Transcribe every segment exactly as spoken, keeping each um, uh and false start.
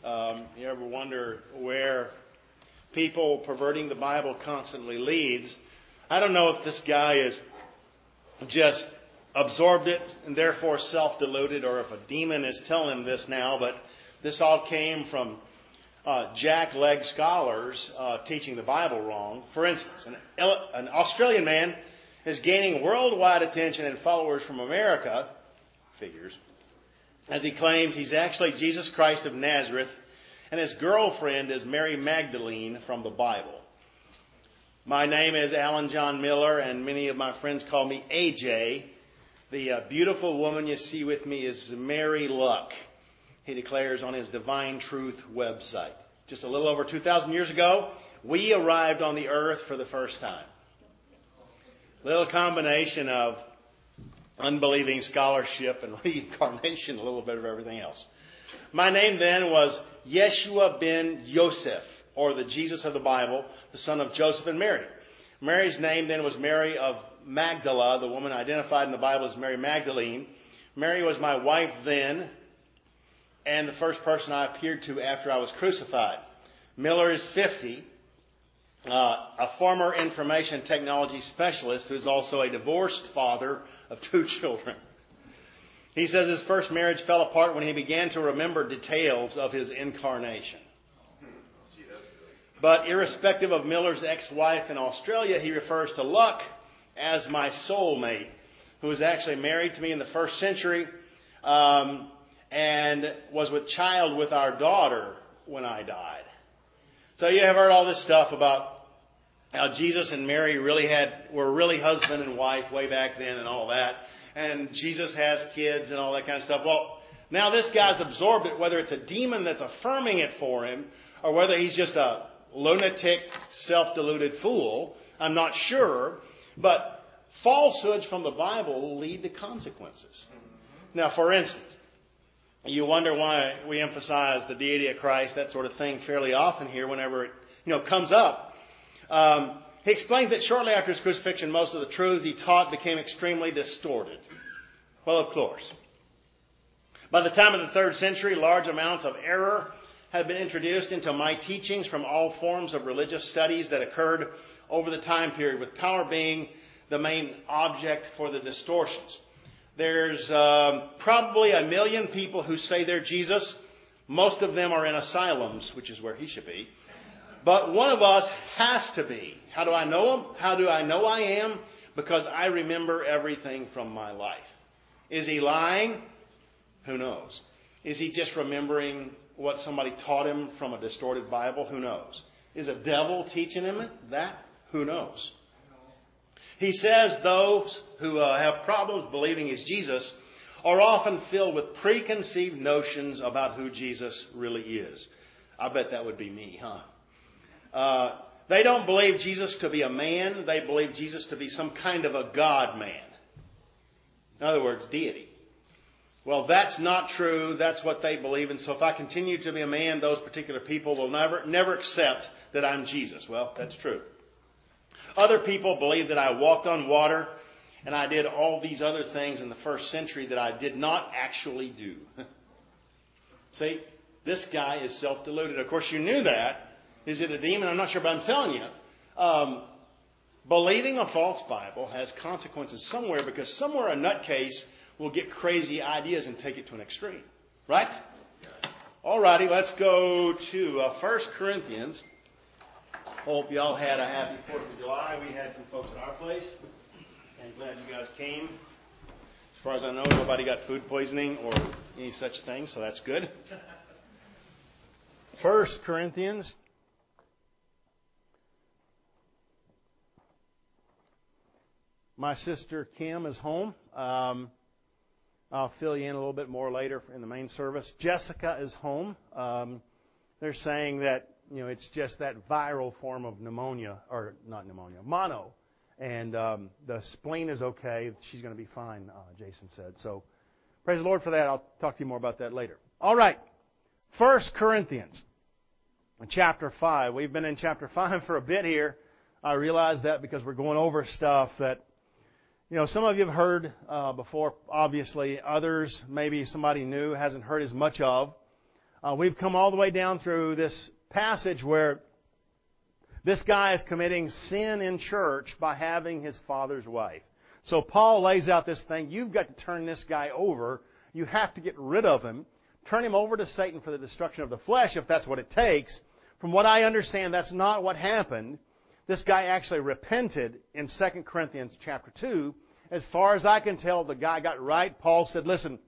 Um, you ever wonder where people perverting the Bible constantly leads? I don't know if this guy is just absorbed it and therefore self-deluded, or if a demon is telling him this now, but this all came from uh, jack-leg scholars uh, teaching the Bible wrong. For instance, an, an Australian man is gaining worldwide attention and followers from America, figures, as he claims he's actually Jesus Christ of Nazareth, and his girlfriend is Mary Magdalene from the Bible. My name is Alan John Miller, and many of my friends call me A J. The uh, beautiful woman you see with me is Mary Luck, he declares on his Divine Truth website. Just a little over two thousand years ago, we arrived on the earth for the first time. Little combination of unbelieving scholarship and reincarnation, a little bit of everything else. My name then was Yeshua ben Yosef, or the Jesus of the Bible, the son of Joseph and Mary. Mary's name then was Mary of Magdala, the woman identified in the Bible as Mary Magdalene. Mary was my wife then, and the first person I appeared to after I was crucified. Miller is fifty, uh, a former information technology specialist who is also a divorced father of two children. He says his first marriage fell apart when he began to remember details of his incarnation. But irrespective of Miller's ex-wife in Australia, he refers to Luck as my soulmate, who was actually married to me in the first century um, and was with child with our daughter when I died. So you have heard all this stuff about how Jesus and Mary really had were really husband and wife way back then and all that. And Jesus has kids and all that kind of stuff. Well, now this guy's absorbed it, whether it's a demon that's affirming it for him or whether he's just a lunatic, self-deluded fool. I'm not sure. But falsehoods from the Bible lead to consequences. Now, for instance, you wonder why we emphasize the deity of Christ, that sort of thing, fairly often here whenever it you know comes up. Um, he explains that shortly after his crucifixion, most of the truths he taught became extremely distorted. Well, of course. By the time of the third century, large amounts of error had been introduced into my teachings from all forms of religious studies that occurred over the time period, with power being the main object for the distortions. There's um, probably a million people who say they're Jesus. Most of them are in asylums, which is where he should be. But one of us has to be. How do I know him? How do I know I am? Because I remember everything from my life. Is he lying? Who knows? Is he just remembering what somebody taught him from a distorted Bible? Who knows? Is a devil teaching him that? Who knows? He says those who uh, have problems believing he's Jesus are often filled with preconceived notions about who Jesus really is. I bet that would be me, huh? Uh, they don't believe Jesus to be a man. They believe Jesus to be some kind of a God-man. In other words, deity. Well, that's not true. That's what they believe. And so if I continue to be a man, those particular people will never, never accept that I'm Jesus. Well, that's true. Other people believe that I walked on water and I did all these other things in the first century that I did not actually do. See, this guy is self-deluded. Of course, you knew that. Is it a demon? I'm not sure, but I'm telling you. Um, believing a false Bible has consequences somewhere, because somewhere a nutcase will get crazy ideas and take it to an extreme. Right? All righty, let's go to uh, First Corinthians. Hope y'all had a happy fourth of July. We had some folks at our place. And glad you guys came. As far as I know, nobody got food poisoning or any such thing, so that's good. First Corinthians. My sister Kim is home. Um, I'll fill you in a little bit more later in the main service. Jessica is home. Um, they're saying that, you know, it's just that viral form of pneumonia, or not pneumonia, mono. And um, the spleen is okay. She's going to be fine, uh, Jason said. So praise the Lord for that. I'll talk to you more about that later. All right. First Corinthians, chapter five. We've been in chapter five for a bit here. I realize that because we're going over stuff that, you know, some of you have heard uh, before, obviously. Others, maybe somebody new hasn't heard as much of. Uh, we've come all the way down through this passage where this guy is committing sin in church by having his father's wife. So Paul lays out this thing. You've got to turn this guy over. You have to get rid of him. Turn him over to Satan for the destruction of the flesh, if that's what it takes. From what I understand, that's not what happened. This guy actually repented in Second Corinthians chapter two. As far as I can tell, the guy got right. Paul said, listen,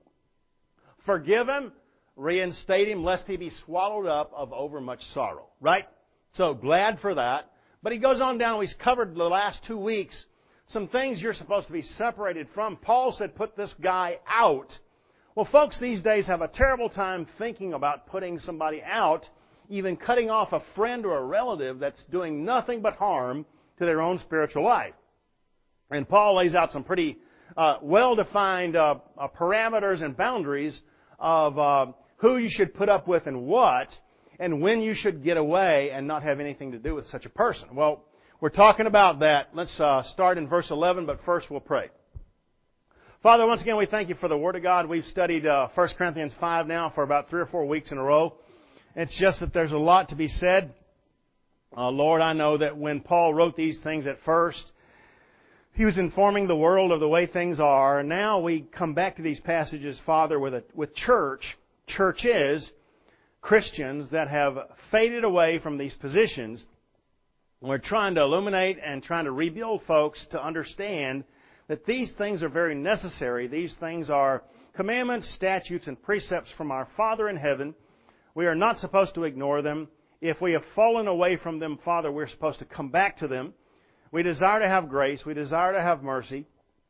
forgive him, reinstate him, lest he be swallowed up of overmuch sorrow. Right? So glad for that. But he goes on down. He's covered the last two weeks some things you're supposed to be separated from. Paul said, put this guy out. Well, folks these days have a terrible time thinking about putting somebody out, even cutting off a friend or a relative that's doing nothing but harm to their own spiritual life. And Paul lays out some pretty uh, well-defined uh, uh, parameters and boundaries of uh, who you should put up with and what, and when you should get away and not have anything to do with such a person. Well, we're talking about that. Let's uh, start in verse eleven, but first we'll pray. Father, once again, we thank you for the Word of God. We've studied uh, First Corinthians five now for about three or four weeks in a row. It's just that there's a lot to be said. Uh, Lord, I know that when Paul wrote these things at first, he was informing the world of the way things are. Now we come back to these passages, Father, with a, with church, churches, Christians that have faded away from these positions. We're trying to illuminate and trying to rebuild folks to understand that these things are very necessary. These things are commandments, statutes, and precepts from our Father in heaven. We are not supposed to ignore them. If we have fallen away from them, Father, we're supposed to come back to them. We desire to have grace. We desire to have mercy.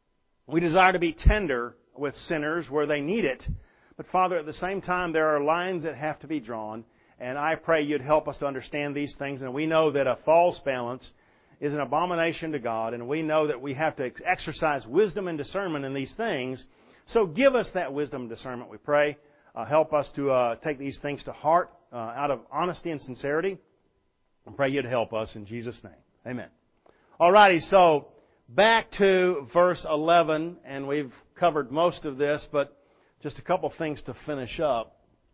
We desire to be tender with sinners where they need it. But Father, at the same time, there are lines that have to be drawn. And I pray you'd help us to understand these things. And we know that a false balance is an abomination to God. And we know that we have to exercise wisdom and discernment in these things. So give us that wisdom and discernment, we pray. Uh, help us to uh, take these things to heart uh, out of honesty and sincerity. I pray you'd help us in Jesus' name. Amen. Alrighty, so back to verse eleven. And we've covered most of this, but just a couple things to finish up.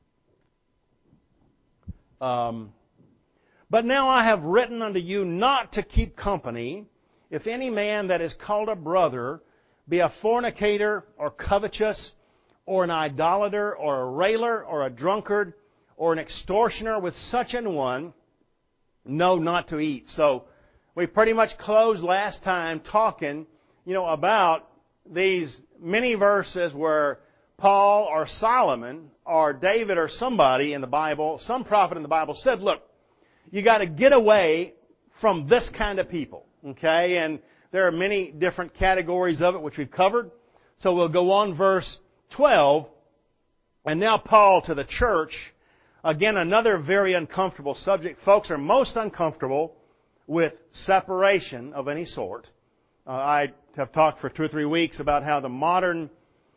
Um, but now I have written unto you not to keep company, if any man that is called a brother be a fornicator or covetous, or an idolater, or a railer, or a drunkard, or an extortioner, with such an one, no, not to eat. So we pretty much closed last time talking, you know, about these many verses where Paul or Solomon or David or somebody in the Bible, some prophet in the Bible said, look, you got to get away from this kind of people. Okay? And there are many different categories of it which we've covered. So we'll go on verse twelve. And now Paul to the church. Again, another very uncomfortable subject. Folks are most uncomfortable with separation of any sort. Uh, I have talked for two or three weeks about how the modern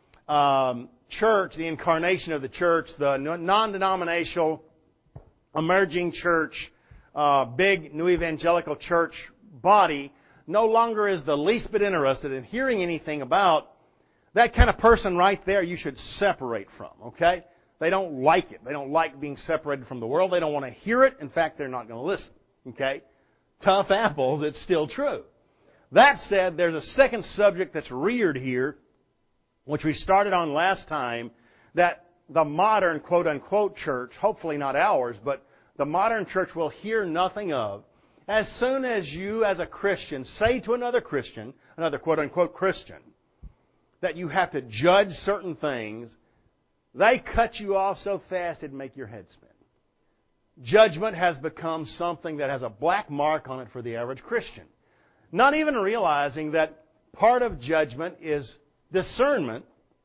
Um, church, the incarnation of the church, the non-denominational emerging church, uh, big new evangelical church body no longer is the least bit interested in hearing anything about that kind of person right there. You should separate from, okay? They don't like it. They don't like being separated from the world. They don't want to hear it. In fact, they're not going to listen, okay? Tough apples, it's still true. That said, there's a second subject that's reared here, which we started on last time, that the modern quote-unquote church, hopefully not ours, but the modern church will hear nothing of. As soon as you as a Christian say to another Christian, another quote-unquote Christian, that you have to judge certain things, they cut you off so fast it'd make your head spin. Judgment has become something that has a black mark on it for the average Christian. Not even realizing that part of judgment is discernment,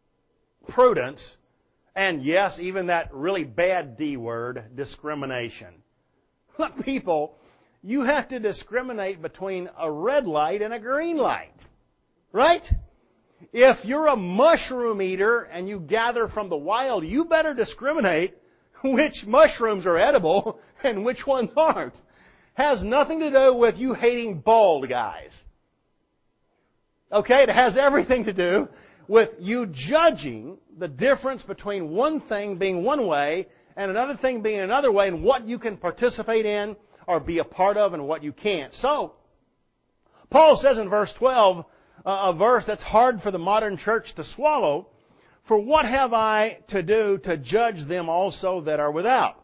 prudence, and yes, even that really bad D word, discrimination. Look, people, you have to discriminate between a red light and a green light. Right? If you're a mushroom eater and you gather from the wild, you better discriminate which mushrooms are edible and which ones aren't. Has nothing to do with you hating bald guys. Okay, it has everything to do with you judging the difference between one thing being one way and another thing being another way, and what you can participate in or be a part of and what you can't. So, Paul says in verse twelve, uh, a verse that's hard for the modern church to swallow, "For what have I to do to judge them also that are without?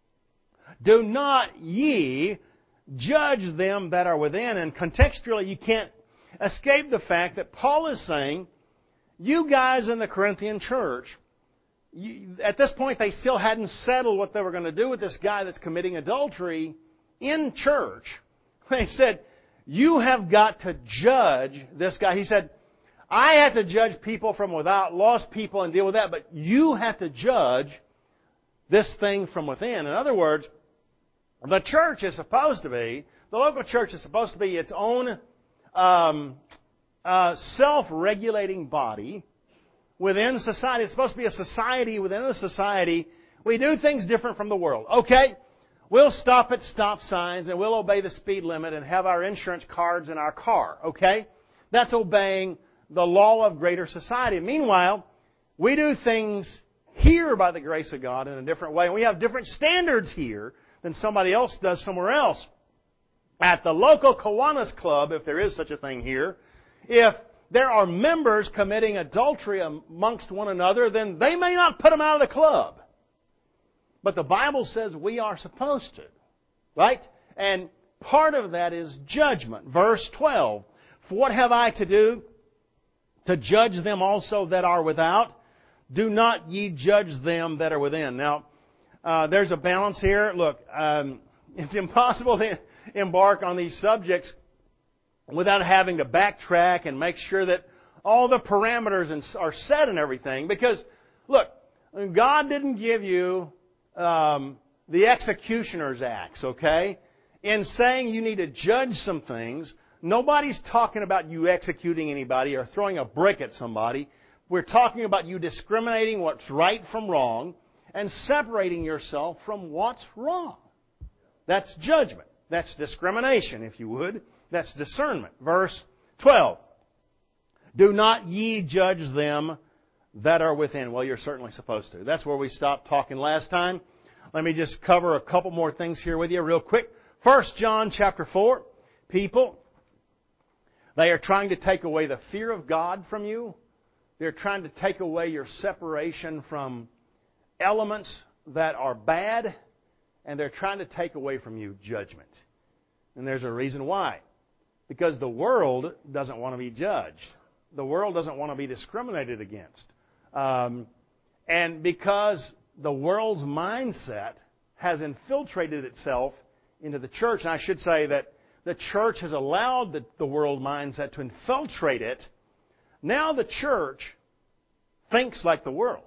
Do not ye judge them that are within." And contextually, you can't escape the fact that Paul is saying, you guys in the Corinthian church, you, at this point they still hadn't settled what they were going to do with this guy that's committing adultery in church. They said, you have got to judge this guy. He said, I have to judge people from without, lost people, and deal with that, but you have to judge this thing from within. In other words, the church is supposed to be, the local church is supposed to be its own um, uh, self-regulating body within society. It's supposed to be a society within a society. We do things different from the world. Okay, we'll stop at stop signs and we'll obey the speed limit and have our insurance cards in our car. Okay, that's obeying the law of greater society. Meanwhile, we do things here by the grace of God in a different way. And we have different standards here than somebody else does somewhere else. At the local Kiwanis Club, if there is such a thing here, if there are members committing adultery amongst one another, then they may not put them out of the club. But the Bible says we are supposed to. Right? And part of that is judgment. Verse twelve. For what have I to do to judge them also that are without? Do not ye judge them that are within. Now, uh, there's a balance here. Look, um, it's impossible to embark on these subjects without having to backtrack and make sure that all the parameters are set and everything. Because, look, God didn't give you um, the executioner's axe, okay? In saying you need to judge some things, nobody's talking about you executing anybody or throwing a brick at somebody. We're talking about you discriminating what's right from wrong and separating yourself from what's wrong. That's judgment. That's discrimination, if you would. That's discernment. Verse twelve. Do not ye judge them that are within. Well, you're certainly supposed to. That's where we stopped talking last time. Let me just cover a couple more things here with you real quick. First John chapter four. People, they are trying to take away the fear of God from you. They're trying to take away your separation from elements that are bad. And they're trying to take away from you judgment. And there's a reason why. Because the world doesn't want to be judged. The world doesn't want to be discriminated against. Um, and because the world's mindset has infiltrated itself into the church, and I should say that the church has allowed the, the world mindset to infiltrate it, now the church thinks like the world.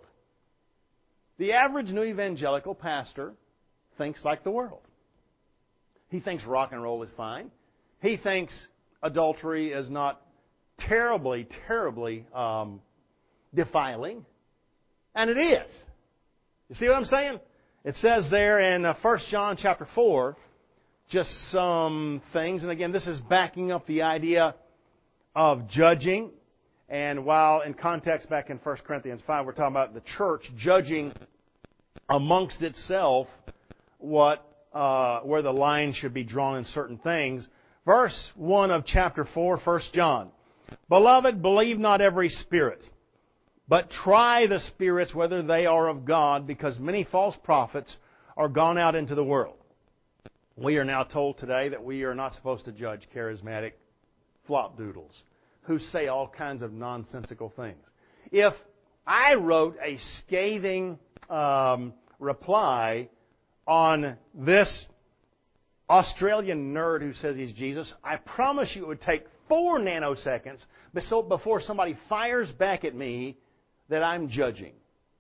The average new evangelical pastor thinks like the world. He thinks rock and roll is fine. He thinks adultery is not terribly, terribly um, defiling. And it is. You see what I'm saying? It says there in uh, First John chapter four, just some things. And again, this is backing up the idea of judging. And while in context back in First Corinthians five, we're talking about the church judging amongst itself what uh, where the line should be drawn in certain things. Verse one of chapter four, First John. Beloved, believe not every spirit, but try the spirits whether they are of God, because many false prophets are gone out into the world. We are now told today that we are not supposed to judge charismatic flopdoodles who say all kinds of nonsensical things. If I wrote a scathing um, reply on this Australian nerd who says he's Jesus, I promise you it would take four nanoseconds before somebody fires back at me that I'm judging.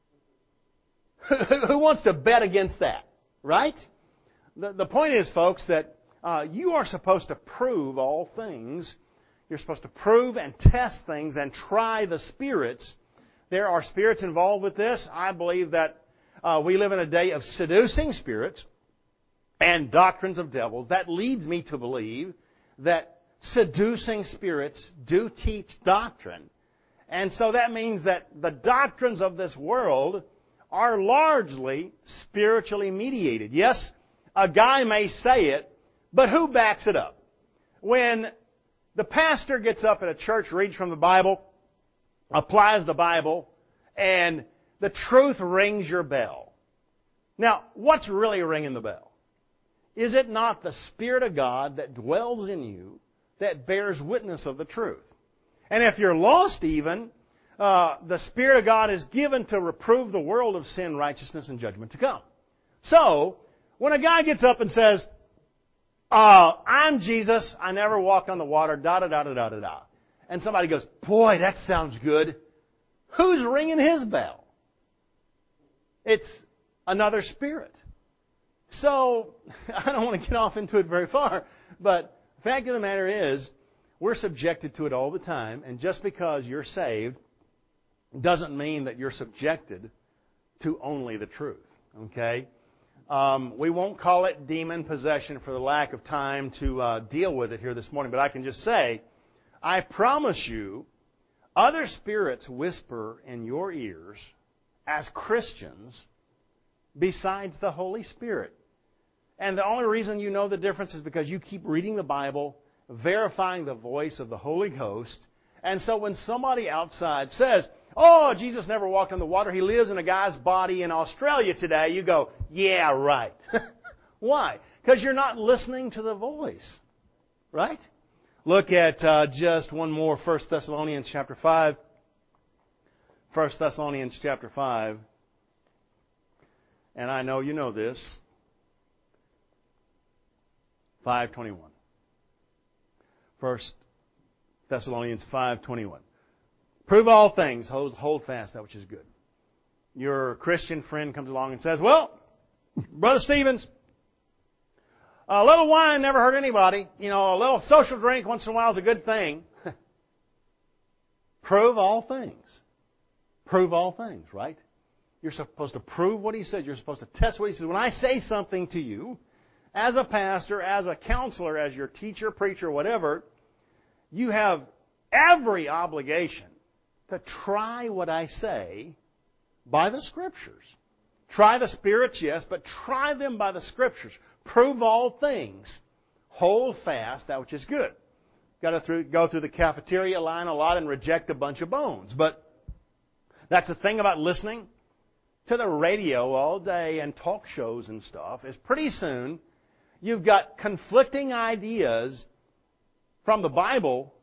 Who wants to bet against that? Right? The, the point is, folks, that uh, you are supposed to prove all things. You're supposed to prove and test things and try the spirits. There are spirits involved with this. I believe that uh, we live in a day of seducing spirits and doctrines of devils. That leads me to believe that seducing spirits do teach doctrine. And so that means that the doctrines of this world are largely spiritually mediated. Yes, a guy may say it, but who backs it up? When the pastor gets up at a church, reads from the Bible, applies the Bible, and the truth rings your bell. Now, what's really ringing the bell? Is it not the Spirit of God that dwells in you that bears witness of the truth? And if you're lost even, uh, the Spirit of God is given to reprove the world of sin, righteousness, and judgment to come. So, when a guy gets up and says, uh, I'm Jesus, I never walked on the water, da-da-da-da-da-da-da, and somebody goes, boy, that sounds good, who's ringing his bell? It's another spirit. So, I don't want to get off into it very far, but the fact of the matter is, we're subjected to it all the time, and just because you're saved doesn't mean that you're subjected to only the truth. Okay? Um, we won't call it demon possession for the lack of time to uh, deal with it here this morning, but I can just say, I promise you, other spirits whisper in your ears as Christians besides the Holy Spirit. And the only reason you know the difference is because you keep reading the Bible, verifying the voice of the Holy Ghost. And so when somebody outside says, oh, Jesus never walked on the water, he lives in a guy's body in Australia today, you go, yeah, right. Why? Because you're not listening to the voice. Right? Look at uh, just one more, First Thessalonians chapter five. First Thessalonians chapter five. And I know you know this. five twenty-one. First Thessalonians five twenty-one. Prove all things, hold, hold fast that which is good. Your Christian friend comes along and says, well, Brother Stevens, a little wine never hurt anybody. You know, a little social drink once in a while is a good thing. Prove all things. Prove all things, right? You're supposed to prove what he says. You're supposed to test what he says. When I say something to you, as a pastor, as a counselor, as your teacher, preacher, whatever, you have every obligation to try what I say by the Scriptures. Try the spirits, yes, but try them by the Scriptures. Prove all things. Hold fast that which is good. Got to through, go through the cafeteria line a lot and reject a bunch of bones. But that's the thing about listening to the radio all day and talk shows and stuff, is pretty soon you've got conflicting ideas from the Bible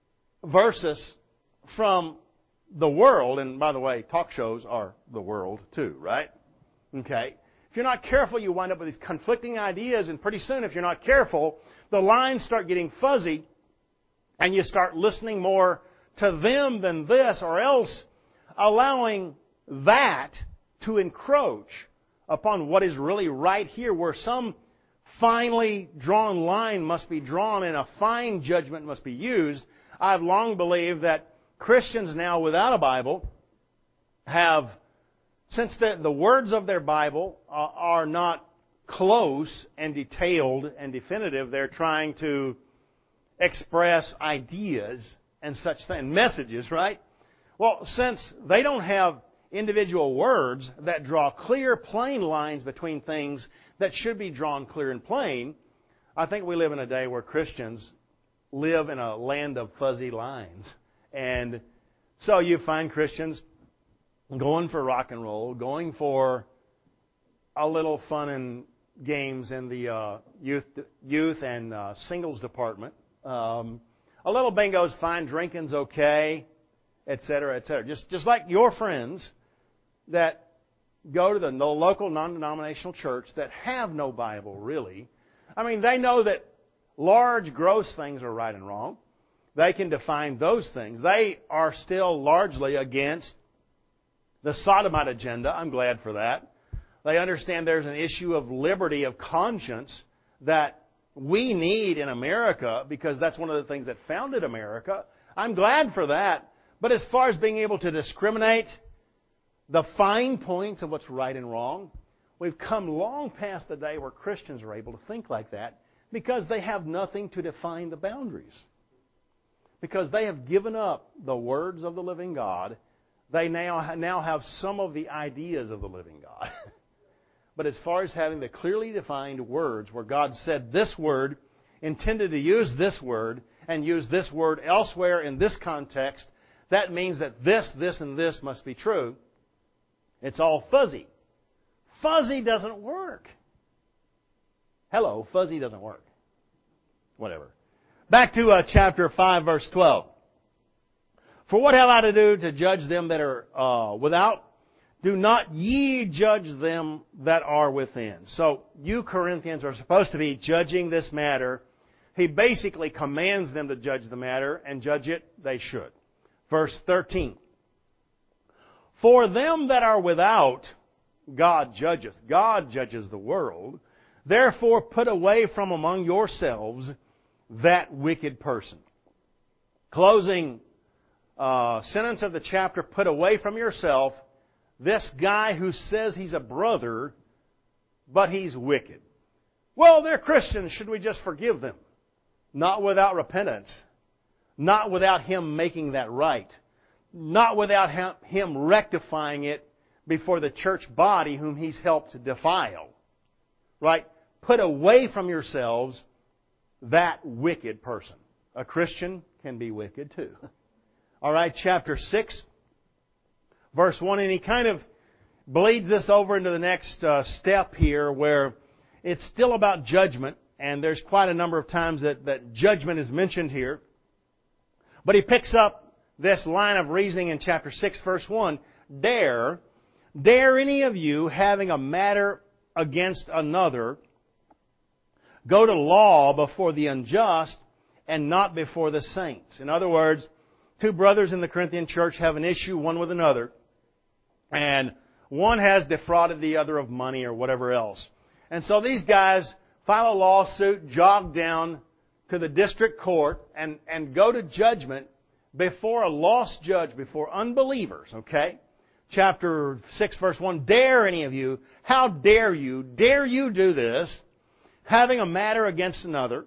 versus from the world. And by the way, talk shows are the world too, right? Okay. If you're not careful, you wind up with these conflicting ideas, and pretty soon, if you're not careful, the lines start getting fuzzy, and you start listening more to them than this, or else allowing that to encroach upon what is really right here, where some finely drawn line must be drawn and a fine judgment must be used. I've long believed that Christians now without a Bible have, since the, the words of their Bible are, are not close and detailed and definitive, they're trying to express ideas and such things, messages, right? Well, since they don't have individual words that draw clear, plain lines between things that should be drawn clear and plain, I think we live in a day where Christians live in a land of fuzzy lines. And so you find Christians going for rock and roll, going for a little fun and games in the uh, youth youth and uh, singles department. Um, a little bingo's fine, drinking's okay, et cetera, et cetera. Just, just like your friends that go to the local non-denominational church that have no Bible, really. I mean, they know that large, gross things are right and wrong. They can define those things. They are still largely against the sodomite agenda. I'm glad for that. They understand there's an issue of liberty of conscience that we need in America, because that's one of the things that founded America. I'm glad for that. But as far as being able to discriminate the fine points of what's right and wrong, we've come long past the day where Christians are able to think like that, because they have nothing to define the boundaries. Because they have given up the words of the living God they now, now have some of the ideas of the living God. But as far as having the clearly defined words where God said this word, intended to use this word, and use this word elsewhere in this context, that means that this, this, and this must be true. It's all fuzzy. Fuzzy doesn't work. Hello, fuzzy doesn't work. Whatever. Back to uh, chapter five, verse twelve. For what have I to do to judge them that are uh, without? Do not ye judge them that are within. So you Corinthians are supposed to be judging this matter. He basically commands them to judge the matter, and judge it they should. Verse thirteen. For them that are without, God judgeth. God judges the world. Therefore put away from among yourselves that wicked person. Closing uh, sentence of the chapter, put away from yourself this guy who says he's a brother, but he's wicked. Well, they're Christians. Should we just forgive them? Not without repentance. Not without him making that right. Not without him rectifying it before the church body whom he's helped to defile. Right? Put away from yourselves that wicked person. A Christian can be wicked too. All right, chapter six, verse one, and he kind of bleeds this over into the next uh, step here where it's still about judgment, and there's quite a number of times that, that judgment is mentioned here. But he picks up this line of reasoning in chapter six, verse one, Dare, dare any of you, having a matter against another, go to law before the unjust and not before the saints. In other words, two brothers in the Corinthian church have an issue one with another, and one has defrauded the other of money or whatever else. And so these guys file a lawsuit, jog down to the district court, and, and go to judgment before a lost judge, before unbelievers, okay? Chapter six, verse one, Dare any of you, how dare you, dare you do this, having a matter against another,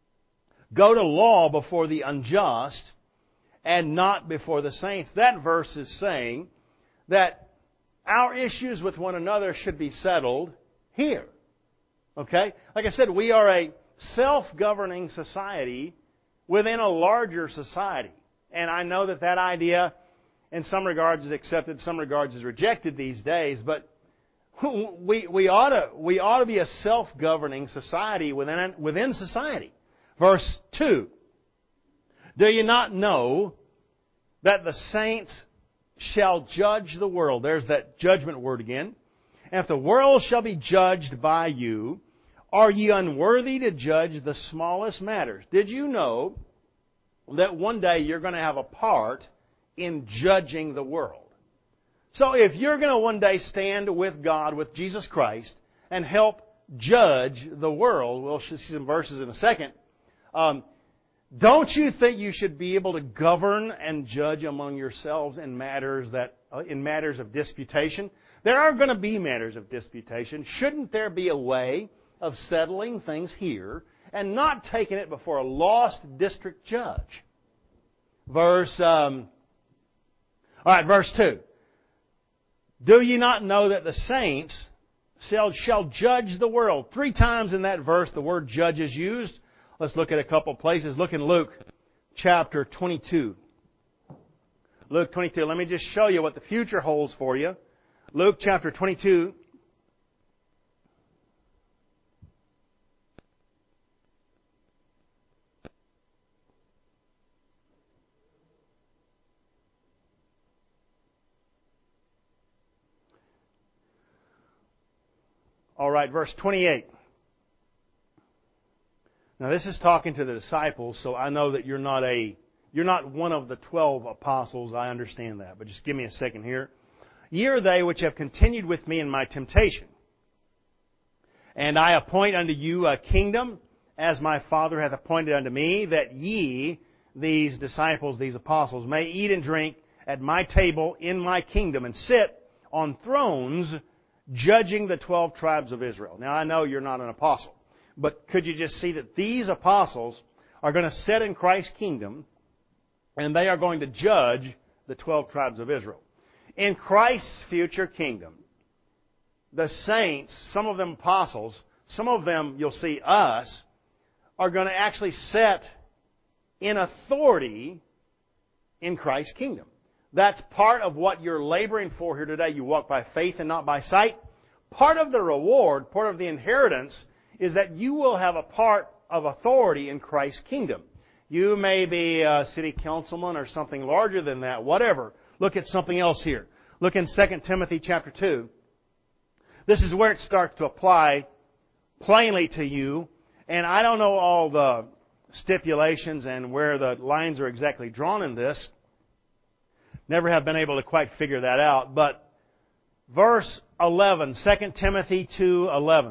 go to law before the unjust and not before the saints. That verse is saying that our issues with one another should be settled here. Okay? Like I said, we are a self-governing society within a larger society. And I know that that idea in some regards is accepted, in some regards is rejected these days, but we, we, ought to, we ought to be a self-governing society within, within society. Verse two, Do you not know that the saints shall judge the world? There's that judgment word again. And if the world shall be judged by you, are ye unworthy to judge the smallest matters? Did you know that one day you're going to have a part in judging the world? So if you're going to one day stand with God, with Jesus Christ, and help judge the world, we'll see some verses in a second, um, don't you think you should be able to govern and judge among yourselves in matters that uh, in matters of disputation? There are going to be matters of disputation. Shouldn't there be a way of settling things here and not taking it before a lost district judge? Verse, um, all right, verse two. Do ye not know that the saints shall, shall judge the world? Three times in that verse the word judge is used. Let's look at a couple of places. Look in Luke chapter twenty-two. Luke twenty-two. Let me just show you what the future holds for you. Luke chapter twenty-two. All right, verse twenty-eight. Now this is talking to the disciples, so I know that you're not a you're not one of the twelve apostles. I understand that, but just give me a second here. Ye are they which have continued with me in my temptation. And I appoint unto you a kingdom, as my Father hath appointed unto me, that ye, these disciples, these apostles, may eat and drink at my table in my kingdom, and sit on thrones judging the twelve tribes of Israel. Now I know you're not an apostle, but could you just see that these apostles are going to sit in Christ's kingdom, and they are going to judge the twelve tribes of Israel. In Christ's future kingdom, the saints, some of them apostles, some of them, you'll see us, are going to actually set in authority in Christ's kingdom. That's part of what you're laboring for here today. You walk by faith and not by sight. Part of the reward, part of the inheritance, is that you will have a part of authority in Christ's kingdom. You may be a city councilman or something larger than that, whatever. Look at something else here. Look in Second Timothy chapter two. This is where it starts to apply plainly to you. And I don't know all the stipulations and where the lines are exactly drawn in this. Never have been able to quite figure that out. But verse eleven, Second Timothy two eleven.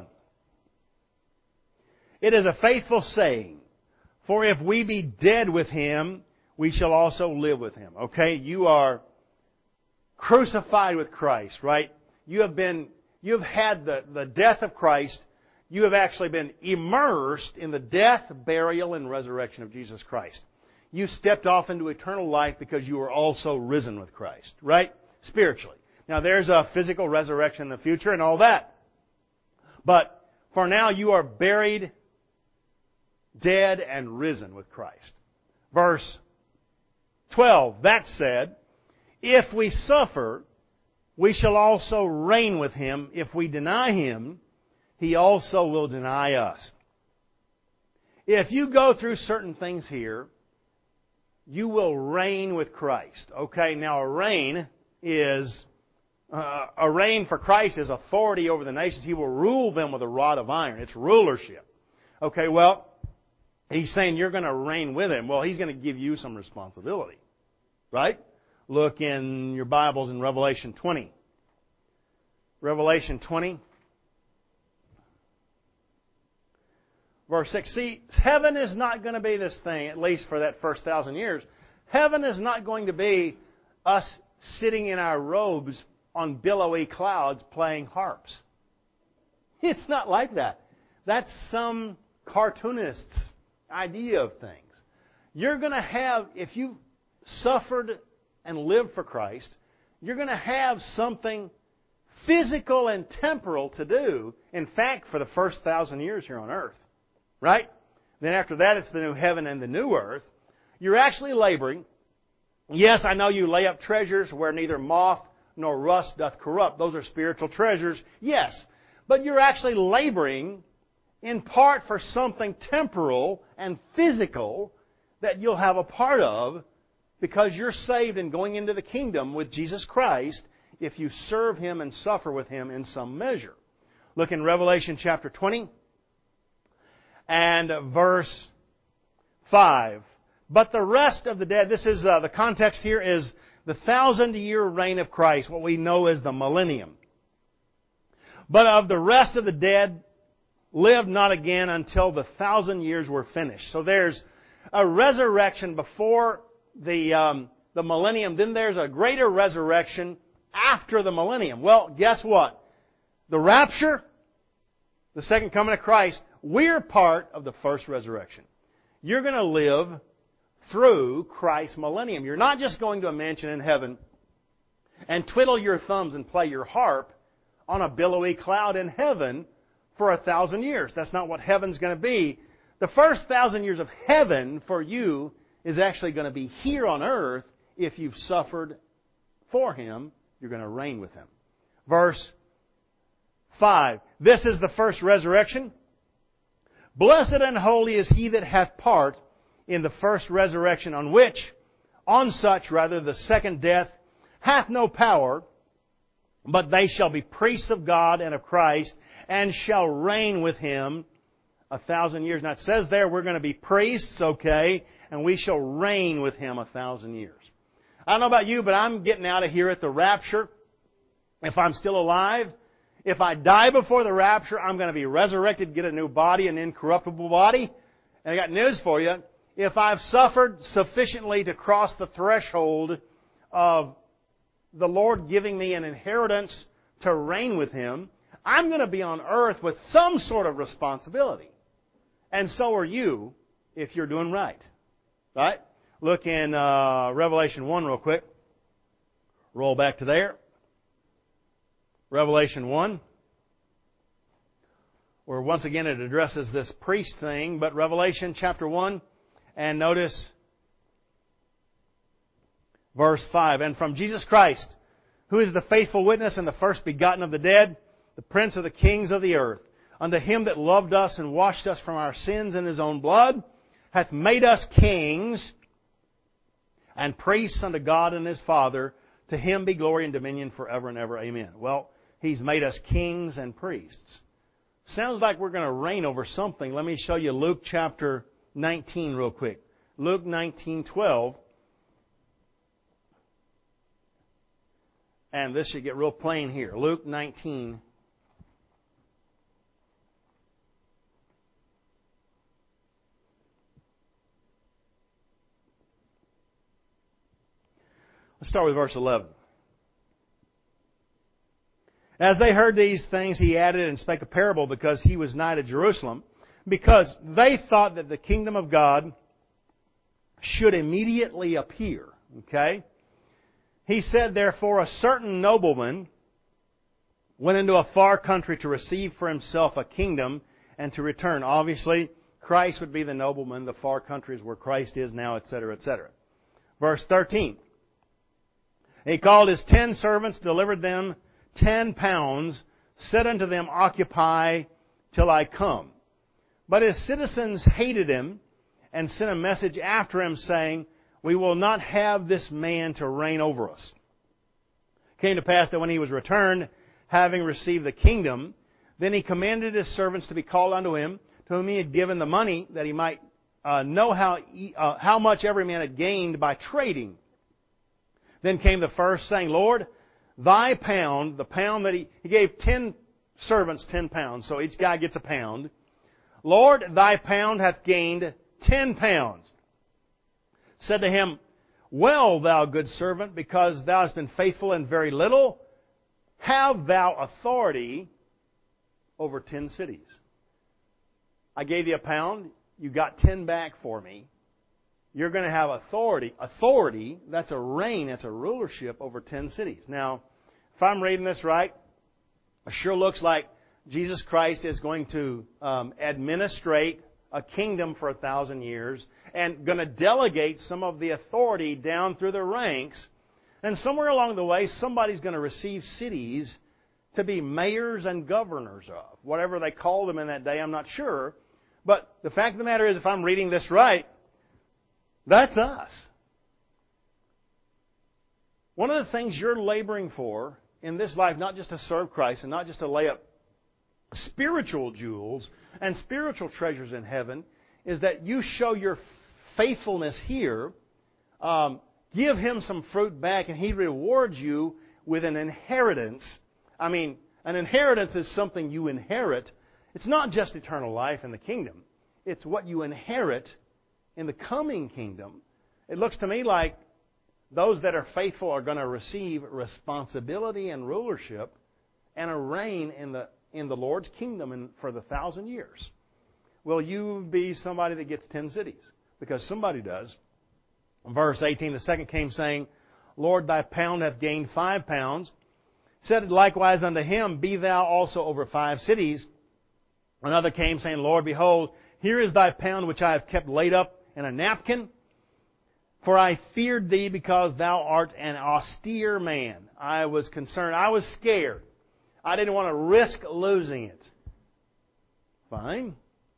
It is a faithful saying, for if we be dead with Him, we shall also live with Him. Okay? You are crucified with Christ, right? You have been, you have had the, the death of Christ. You have actually been immersed in the death, burial, and resurrection of Jesus Christ. You stepped off into eternal life because you were also risen with Christ, right? Spiritually. Now there's a physical resurrection in the future and all that. But for now you are buried, dead, and risen with Christ. Verse twelve, that said, if we suffer, we shall also reign with Him. If we deny Him, He also will deny us. If you go through certain things here, you will reign with Christ. Okay, now a reign is, uh, a reign for Christ is authority over the nations. He will rule them with a rod of iron. It's rulership. Okay, well, He's saying you're going to reign with Him. Well, He's going to give you some responsibility. Right? Look in your Bibles in Revelation twenty. Revelation twenty. Verse six. See, heaven is not going to be this thing, at least for that first thousand years. Heaven is not going to be us sitting in our robes on billowy clouds playing harps. It's not like that. That's some cartoonist's idea of things. You're going to have, if you suffered and lived for Christ, you're going to have something physical and temporal to do, in fact, for the first thousand years here on earth. Right? Then after that, it's the new heaven and the new earth. You're actually laboring. Yes, I know you lay up treasures where neither moth nor rust doth corrupt. Those are spiritual treasures. Yes. But you're actually laboring in part for something temporal and physical that you'll have a part of because you're saved and going into the kingdom with Jesus Christ if you serve Him and suffer with Him in some measure. Look in Revelation chapter twenty. And verse five. But the rest of the dead, this is, uh, the context here is the thousand year reign of Christ, what we know as the millennium. But of the rest of the dead, lived not again until the thousand years were finished. So there's a resurrection before the, um, the millennium. Then there's a greater resurrection after the millennium. Well, guess what? The rapture, the second coming of Christ, we're part of the first resurrection. You're going to live through Christ's millennium. You're not just going to a mansion in heaven and twiddle your thumbs and play your harp on a billowy cloud in heaven for a thousand years. That's not what heaven's going to be. The first thousand years of heaven for you is actually going to be here on earth. If you've suffered for Him, you're going to reign with Him. Verse five. This is the first resurrection. Blessed and holy is he that hath part in the first resurrection, on which, on such rather, the second death hath no power, but they shall be priests of God and of Christ, and shall reign with Him a thousand years. Now it says there we're going to be priests, okay, and we shall reign with Him a thousand years. I don't know about you, but I'm getting out of here at the rapture. If I'm still alive, if I die before the rapture, I'm going to be resurrected, get a new body, an incorruptible body. And I got news for you. If I've suffered sufficiently to cross the threshold of the Lord giving me an inheritance to reign with Him, I'm going to be on earth with some sort of responsibility. And so are you if you're doing right. Right? Look in uh, Revelation one real quick. Roll back to there. Revelation one. Where once again it addresses this priest thing, but Revelation chapter one, and notice verse five. And from Jesus Christ, who is the faithful witness and the first begotten of the dead, the prince of the kings of the earth, unto Him that loved us and washed us from our sins in His own blood, hath made us kings and priests unto God and His Father. To Him be glory and dominion forever and ever. Amen. Well, He's made us kings and priests. Sounds like we're going to reign over something. Let me show you Luke chapter nineteen real quick. Luke nineteen twelve. And this should get real plain here. Luke nineteen. Let's start with verse eleven. As they heard these things, He added and spake a parable, because He was nigh to Jerusalem, because they thought that the kingdom of God should immediately appear. Okay? He said, therefore, a certain nobleman went into a far country to receive for himself a kingdom and to return. Obviously, Christ would be the nobleman. The far country is where Christ is now, et cetera, et cetera. Verse thirteen. He called his ten servants, delivered them ten pounds, said unto them, occupy till I come. But his citizens hated him and sent a message after him, saying, we will not have this man to reign over us. It came to pass that when he was returned, having received the kingdom, then he commanded his servants to be called unto him, to whom he had given the money, that he might uh, know how, uh, how much every man had gained by trading. Then came the first, saying, Lord, thy pound, the pound that he, he gave ten servants ten pounds, so each guy gets a pound. Lord, thy pound hath gained ten pounds. Said to him, well, thou good servant, because thou hast been faithful in very little, have thou authority over ten cities. I gave you a pound, you got ten back for me. You're going to have authority. Authority, that's a reign, that's a rulership over ten cities. Now, if I'm reading this right, it sure looks like Jesus Christ is going to um, administrate a kingdom for a thousand years and going to delegate some of the authority down through the ranks. And somewhere along the way, somebody's going to receive cities to be mayors and governors of. Whatever they call them in that day, I'm not sure. But the fact of the matter is, if I'm reading this right, that's us. One of the things you're laboring for in this life, not just to serve Christ and not just to lay up spiritual jewels and spiritual treasures in heaven, is that you show your faithfulness here, um, give Him some fruit back, and He rewards you with an inheritance. I mean, an inheritance is something you inherit. It's not just eternal life in the kingdom. It's what you inherit in the coming kingdom. It looks to me like those that are faithful are going to receive responsibility and rulership and a reign in the in the Lord's kingdom in, for the thousand years. Will you be somebody that gets ten cities? Because somebody does. Verse eighteen, the second came saying, Lord, thy pound hath gained five pounds. Said likewise unto him, be thou also over five cities. Another came saying, Lord, behold, here is thy pound which I have kept laid up in a napkin. For I feared thee because thou art an austere man. I was concerned. I was scared. I didn't want to risk losing it. Fine.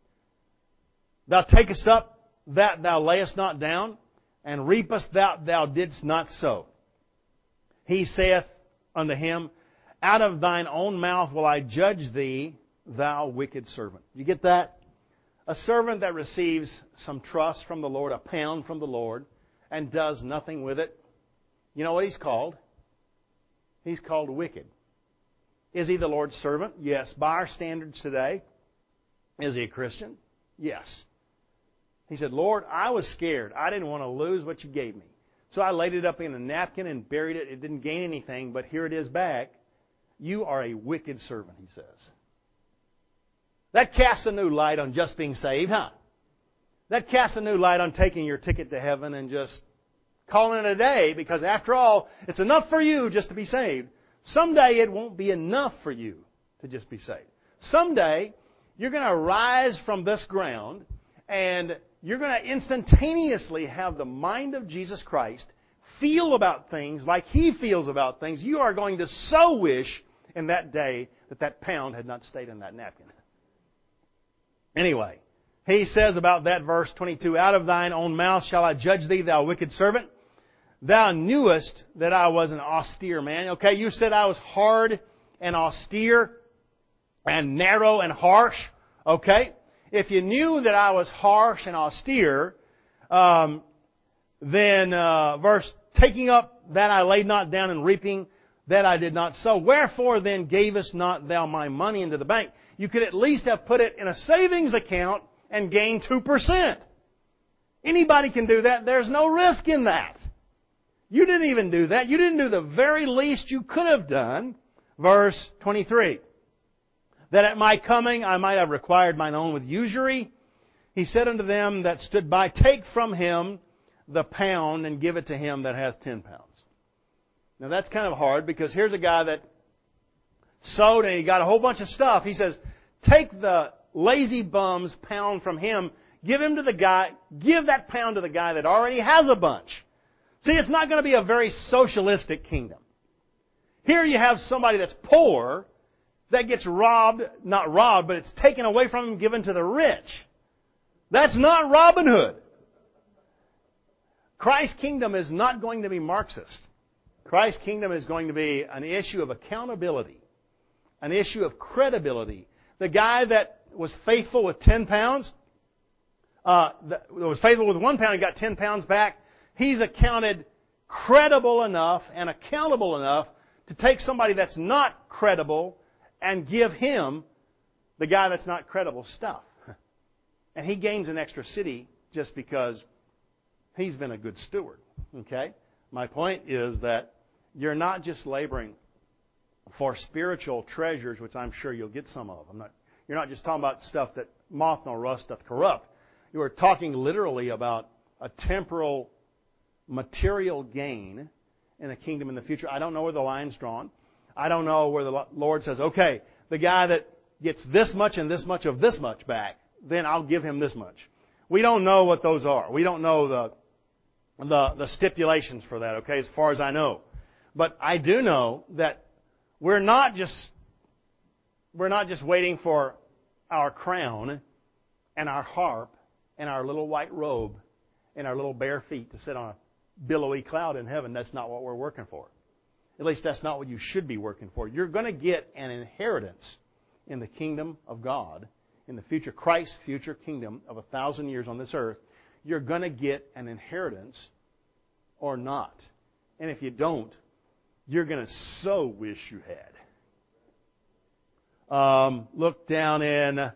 Thou takest up that thou layest not down, and reapest that thou didst not sow. He saith unto him, out of thine own mouth will I judge thee, thou wicked servant. You get that? A servant that receives some trust from the Lord, a pound from the Lord, and does nothing with it. You know what he's called? He's called wicked. Is he the Lord's servant? Yes. By our standards today. Is he a Christian? Yes. He said, Lord, I was scared. I didn't want to lose what you gave me. So I laid it up in a napkin and buried it. It didn't gain anything, but here it is back. You are a wicked servant, he says. That casts a new light on just being saved, huh? That casts a new light on taking your ticket to heaven and just calling it a day, because after all, it's enough for you just to be saved. Someday it won't be enough for you to just be saved. Someday you're going to rise from this ground and you're going to instantaneously have the mind of Jesus Christ, feel about things like He feels about things. You are going to so wish in that day that that pound had not stayed in that napkin. Anyway, He says about that verse twenty-two, out of thine own mouth shall I judge thee, thou wicked servant. Thou knewest that I was an austere man. Okay, you said I was hard and austere and narrow and harsh. Okay, if you knew that I was harsh and austere, um, then uh, verse, taking up that I laid not down, and reaping that I did not sow. Wherefore then gavest not thou my money into the bank? You could at least have put it in a savings account and gained two percent. Anybody can do that. There's no risk in that. You didn't even do that. You didn't do the very least you could have done. Verse twenty-three. That at my coming I might have required mine own with usury. He said unto them that stood by, take from him the pound and give it to him that hath ten pounds. Now that's kind of hard, because here's a guy that sowed and he got a whole bunch of stuff. He says, take the lazy bum's pound from him, give him to the guy, give that pound to the guy that already has a bunch. See, it's not going to be a very socialistic kingdom. Here you have somebody that's poor that gets robbed, not robbed, but it's taken away from him, given to the rich. That's not Robin Hood. Christ's kingdom is not going to be Marxist. Christ's kingdom is going to be an issue of accountability, an issue of credibility. The guy that was faithful with ten pounds, uh, that was faithful with one pound and got ten pounds back, he's accounted credible enough and accountable enough to take somebody that's not credible and give him, the guy that's not credible, stuff. And he gains an extra city just because he's been a good steward. Okay? My point is that you're not just laboring for spiritual treasures, which I'm sure you'll get some of. I'm not, you're not just talking about stuff that moth nor rust doth corrupt. You are talking literally about a temporal material gain in a kingdom in the future. I don't know where the line's drawn. I don't know where the Lord says, okay, the guy that gets this much and this much of this much back, then I'll give him this much. We don't know what those are. We don't know the the, the stipulations for that, okay, as far as I know. But I do know that we're not just we're not just waiting for our crown and our harp and our little white robe and our little bare feet to sit on a billowy cloud in heaven. That's not what we're working for. At least that's not what you should be working for. You're going to get an inheritance in the kingdom of God, in the future, Christ's future kingdom of a thousand years on this earth. You're going to get an inheritance or not. And if you don't, you're going to so wish you had. Um, look down in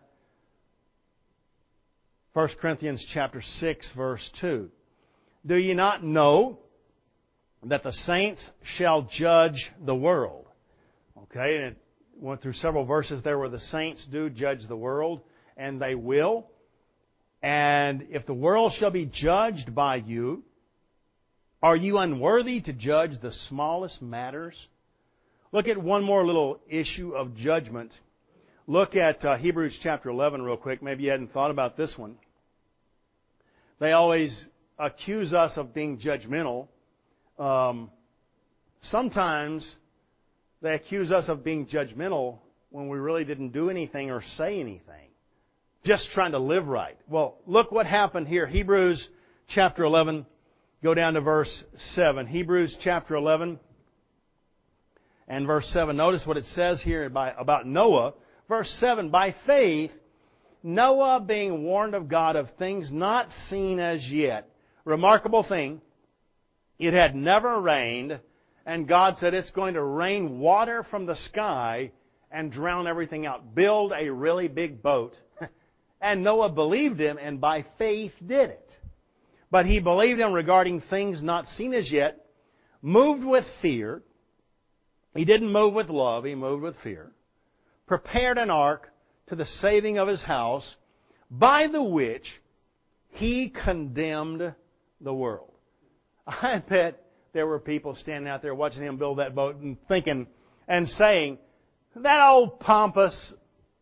First Corinthians chapter six, verse two. Do ye not know that the saints shall judge the world? Okay, and it went through several verses there where the saints do judge the world, and they will. And if the world shall be judged by you, are you unworthy to judge the smallest matters? Look at one more little issue of judgment. Look at uh, Hebrews chapter eleven real quick. Maybe you hadn't thought about this one. They always accuse us of being judgmental. Um, sometimes they accuse us of being judgmental when we really didn't do anything or say anything. Just trying to live right. Well, look what happened here. Hebrews chapter eleven. Go down to verse seven. Hebrews chapter eleven and verse seven. Notice what it says here about Noah. Verse seven. By faith, Noah, being warned of God of things not seen as yet. Remarkable thing. It had never rained, and God said it's going to rain water from the sky and drown everything out. Build a really big boat. And Noah believed Him, and by faith did it. But he believed Him regarding things not seen as yet, moved with fear. He didn't move with love, he moved with fear. Prepared an ark to the saving of his house, by the which he condemned the world. I bet there were people standing out there watching him build that boat and thinking and saying, that old pompous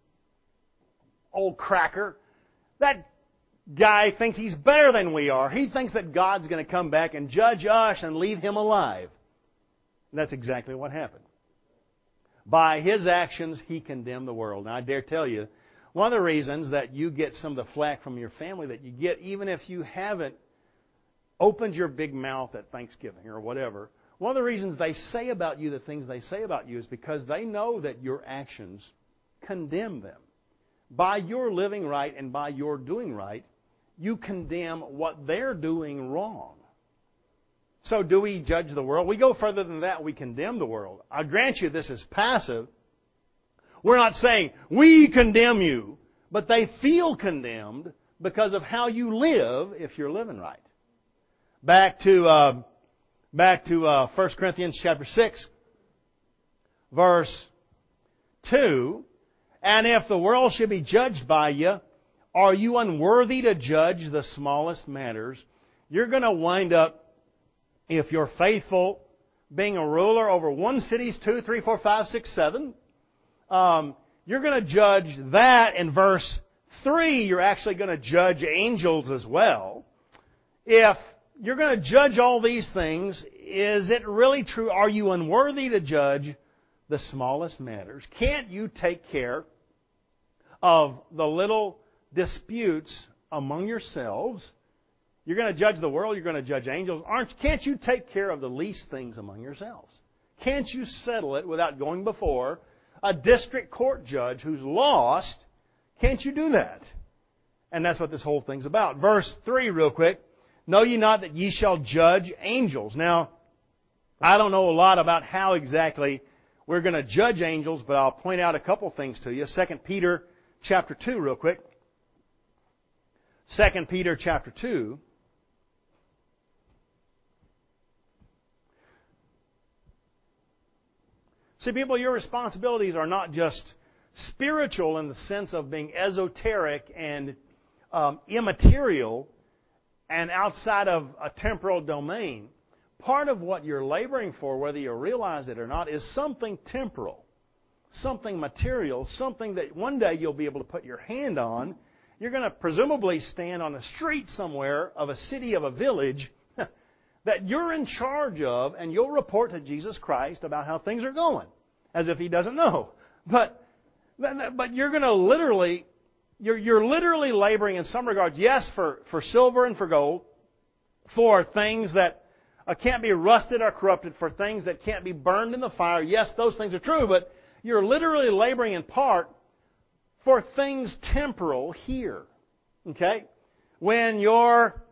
old cracker, that guy thinks he's better than we are. He thinks that God's going to come back and judge us and leave him alive. And that's exactly what happened. By his actions, he condemned the world. And I dare tell you, one of the reasons that you get some of the flack from your family that you get, even if you haven't opened your big mouth at Thanksgiving or whatever, one of the reasons they say about you the things they say about you is because they know that your actions condemn them. By your living right and by your doing right, you condemn what they're doing wrong. So do we judge the world? We go further than that. We condemn the world. I grant you this is passive. We're not saying, we condemn you. But they feel condemned because of how you live if you're living right. Back to, uh, back to uh, First Corinthians chapter six, verse two. And if the world should be judged by you, are you unworthy to judge the smallest matters? You're going to wind up, if you're faithful, being a ruler over one cities, two, three, four, five, six, seven. Um, you're going to judge that in verse three. You're actually going to judge angels as well. If you're going to judge all these things, is it really true? Are you unworthy to judge the smallest matters? Can't you take care of the little disputes among yourselves? You're going to judge the world, you're going to judge angels. Aren't, can't you take care of the least things among yourselves? Can't you settle it without going before a district court judge who's lost? Can't you do that? And that's what this whole thing's about. Verse three real quick. Know ye not that ye shall judge angels? Now, I don't know a lot about how exactly we're going to judge angels, but I'll point out a couple things to you. Second Peter chapter two real quick. Second Peter chapter two. See, people, your responsibilities are not just spiritual in the sense of being esoteric and um, immaterial and outside of a temporal domain. Part of what you're laboring for, whether you realize it or not, is something temporal, something material, something that one day you'll be able to put your hand on. You're going to presumably stand on a street somewhere of a city, of a village, that you're in charge of, and you'll report to Jesus Christ about how things are going, as if He doesn't know. But but you're going to literally, you're, you're literally laboring in some regards, yes, for, for silver and for gold, for things that uh, can't be rusted or corrupted, for things that can't be burned in the fire. Yes, those things are true, but you're literally laboring in part for things temporal here. Okay? When your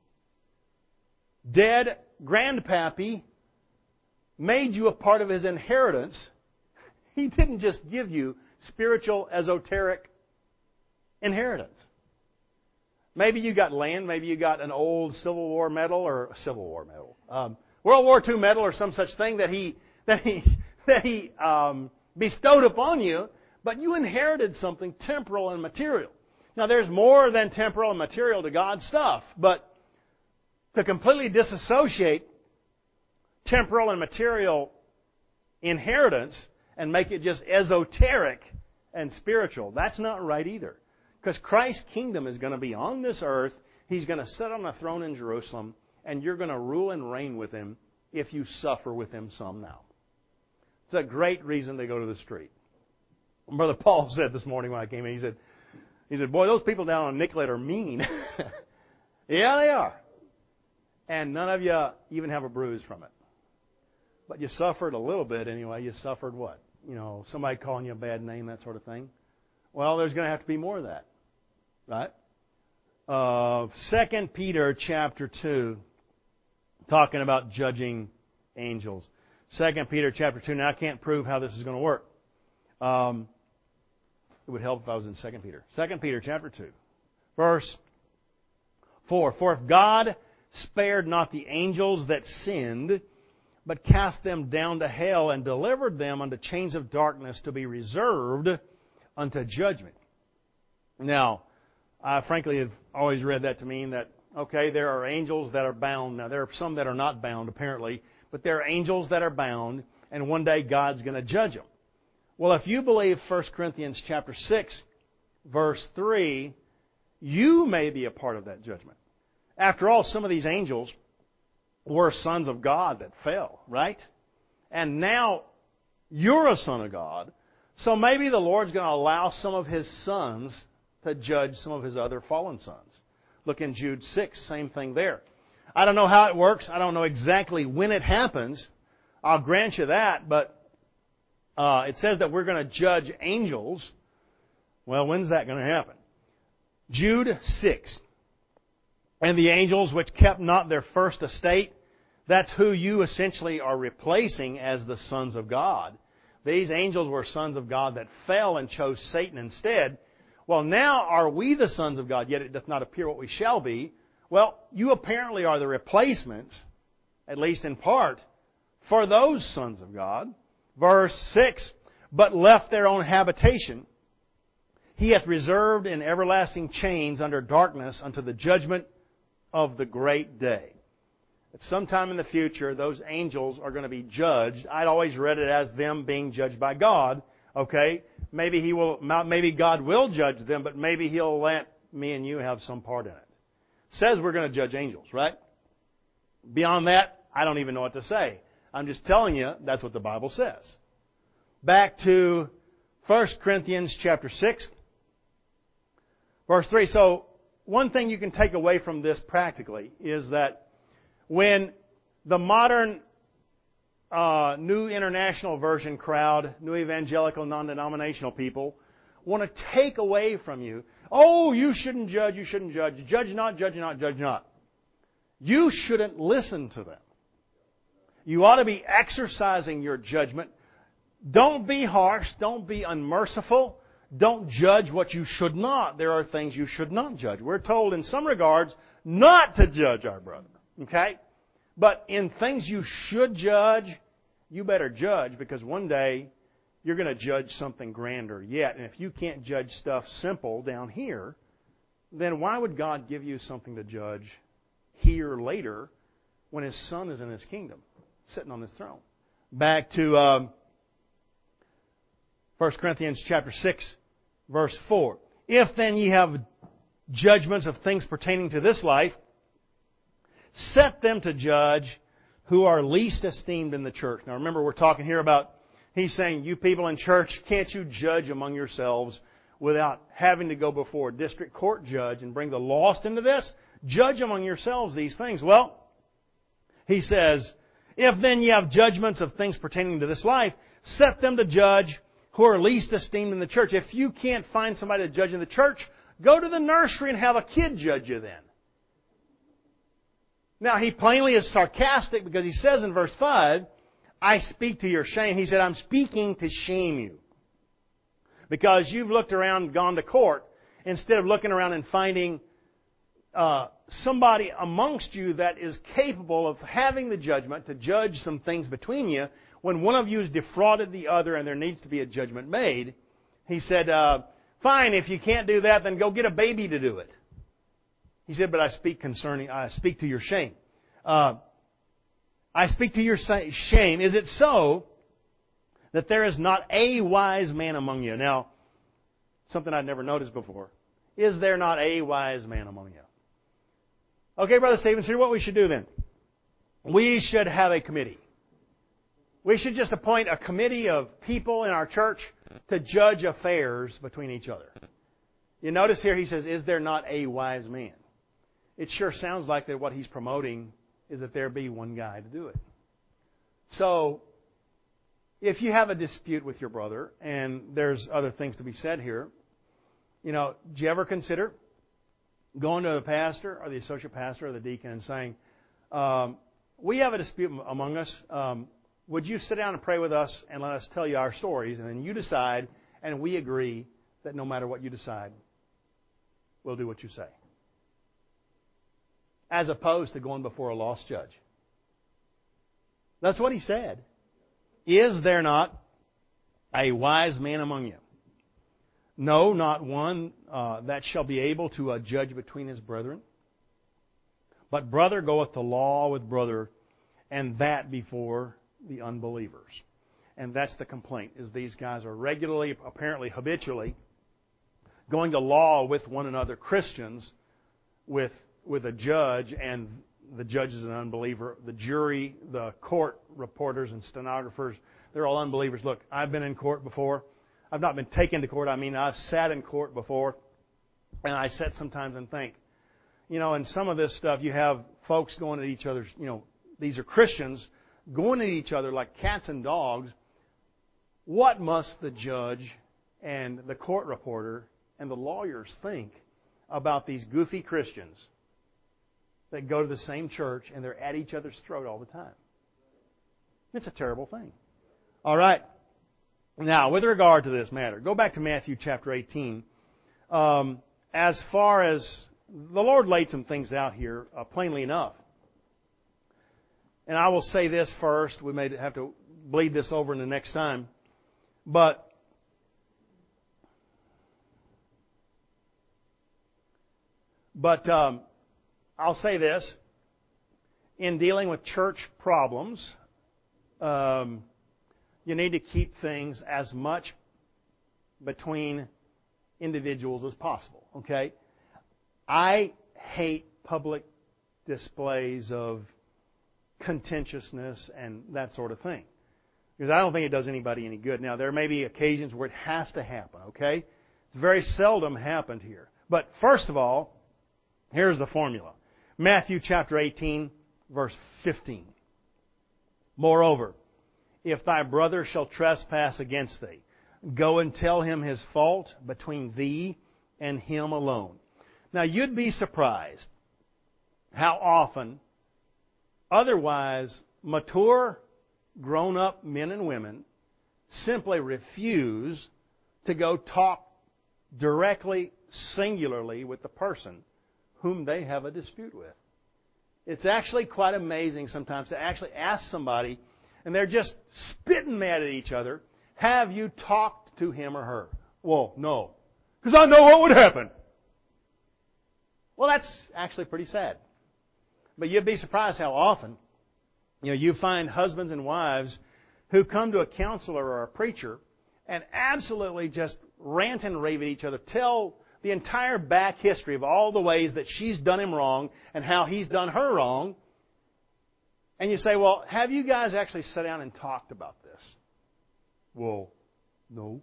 dead grandpappy made you a part of his inheritance, he didn't just give you spiritual, esoteric inheritance. Maybe you got land, maybe you got an old Civil War medal or Civil War medal, um, World War Two medal or some such thing that he that he that he um, bestowed upon you, but you inherited something temporal and material. Now, there's more than temporal and material to God's stuff, but to completely disassociate temporal and material inheritance and make it just esoteric and spiritual, that's not right either. Because Christ's kingdom is going to be on this earth. He's going to sit on a throne in Jerusalem, and you're going to rule and reign with Him if you suffer with Him some now. It's a great reason to go to the street. Brother Paul said this morning when I came in, he said, he said, boy, those people down on Nicollet are mean. Yeah, they are. And none of you even have a bruise from it. But you suffered a little bit anyway. You suffered what? You know, somebody calling you a bad name, that sort of thing. Well, there's going to have to be more of that. Right? Uh, Second Peter chapter two, talking about judging angels. Second Peter chapter two. Now, I can't prove how this is going to work. Um, it would help if I was in Second Peter. Second Peter chapter two, verse four. For if God spared not the angels that sinned, but cast them down to hell and delivered them unto chains of darkness to be reserved unto judgment. Now, I frankly have always read that to mean that Okay, there are angels that are bound. Now, there are some that are not bound, apparently, but there are angels that are bound, and one day God's going to judge them. Well, if you believe First Corinthians chapter six, verse three, you may be a part of that judgment. After all, some of these angels were sons of God that fell, right? And now you're a son of God, so maybe the Lord's going to allow some of His sons to judge some of His other fallen sons. Look in Jude six, same thing there. I don't know how it works. I don't know exactly when it happens. I'll grant you that, but uh, it says that we're going to judge angels. Well, when's that going to happen? Jude six. And the angels which kept not their first estate, that's who you essentially are replacing as the sons of God. These angels were sons of God that fell and chose Satan instead. Well, now are we the sons of God, yet it doth not appear what we shall be. Well, you apparently are the replacements, at least in part, for those sons of God. Verse six, but left their own habitation, He hath reserved in everlasting chains under darkness unto the judgment of the great day. At some time in the future, those angels are going to be judged. I'd always read it as them being judged by God. Okay, maybe He will. Maybe God will judge them, but maybe He'll let me and you have some part in it. It says we're going to judge angels, right? Beyond that, I don't even know what to say. I'm just telling you that's what the Bible says. Back to First Corinthians chapter six, verse three. So one thing you can take away from this practically is that when the modern uh, New International Version crowd, New Evangelical Non-Denominational people, want to take away from you, oh, you shouldn't judge, you shouldn't judge, judge not, judge not, judge not. You shouldn't listen to them. You ought to be exercising your judgment. Don't be harsh. Don't be unmerciful. Don't judge what you should not. There are things you should not judge. We're told in some regards not to judge our brother. Okay? But in things you should judge, you better judge, because one day you're going to judge something grander yet. And if you can't judge stuff simple down here, then why would God give you something to judge here later when His Son is in His kingdom, sitting on His throne? Back to um, First Corinthians chapter six, verse four. If then ye have judgments of things pertaining to this life, set them to judge who are least esteemed in the church. Now remember, we're talking here about, he's saying, you people in church, can't you judge among yourselves without having to go before a district court judge and bring the lost into this? Judge among yourselves these things. Well, he says, if then ye have judgments of things pertaining to this life, set them to judge who are least esteemed in the church. If you can't find somebody to judge in the church, go to the nursery and have a kid judge you then. Now, he plainly is sarcastic because he says in verse five, I speak to your shame. He said, I'm speaking to shame you. Because you've looked around and gone to court instead of looking around and finding uh, somebody amongst you that is capable of having the judgment to judge some things between you. When one of you has defrauded the other and there needs to be a judgment made, he said, uh, fine, if you can't do that, then go get a baby to do it. He said, but I speak concerning, I speak to your shame. Uh, I speak to your shame. Is it so that there is not a wise man among you? Now, something I'd never noticed before. Is there not a wise man among you? Okay, Brother Stevens, here's what we should do then. We should have a committee. We should just appoint a committee of people in our church to judge affairs between each other. You notice here he says, is there not a wise man? It sure sounds like that what he's promoting is that there be one guy to do it. So, if you have a dispute with your brother, and there's other things to be said here, you know, do you ever consider going to the pastor or the associate pastor or the deacon and saying, um, we have a dispute among us. Um, would you sit down and pray with us and let us tell you our stories, and then you decide, and we agree that no matter what you decide, we'll do what you say. As opposed to going before a lost judge. That's what he said. Is there not a wise man among you? No, not one uh, that shall be able to uh, judge between his brethren. But brother goeth to law with brother, and that before the unbelievers. And that's the complaint, is these guys are regularly, apparently habitually, going to law with one another, Christians, with with a judge, and the judge is an unbeliever. The jury, the court reporters and stenographers, they're all unbelievers. Look, I've been in court before. I've not been taken to court. I mean, I've sat in court before. And I sit sometimes and think, you know, in some of this stuff, you have folks going at each other's, you know, these are Christians going at each other like cats and dogs. What must the judge and the court reporter and the lawyers think about these goofy Christians that go to the same church and they're at each other's throat all the time? It's a terrible thing. All right. Now, with regard to this matter, go back to Matthew chapter eighteen. Um, as far as the Lord laid some things out here uh, plainly enough. And I will say this first. We may have to bleed this over in the next time. But But um, I'll say this. In dealing with church problems, um, you need to keep things as much between individuals as possible. Okay? I hate public displays of contentiousness and that sort of thing, because I don't think it does anybody any good. Now, there may be occasions where it has to happen. Okay? It's very seldom happened here. But first of all, here's the formula. Matthew chapter eighteen, verse fifteen. Moreover, if thy brother shall trespass against thee, go and tell him his fault between thee and him alone. Now, you'd be surprised how often otherwise mature, grown-up men and women simply refuse to go talk directly, singularly with the person whom they have a dispute with. It's actually quite amazing sometimes to actually ask somebody, and they're just spitting mad at each other, have you talked to him or her? Well, no. Because I know what would happen. Well, that's actually pretty sad. But you'd be surprised how often, you know, you find husbands and wives who come to a counselor or a preacher and absolutely just rant and rave at each other, tell the entire back history of all the ways that she's done him wrong and how he's done her wrong. And you say, well, have you guys actually sat down and talked about this? Well, no.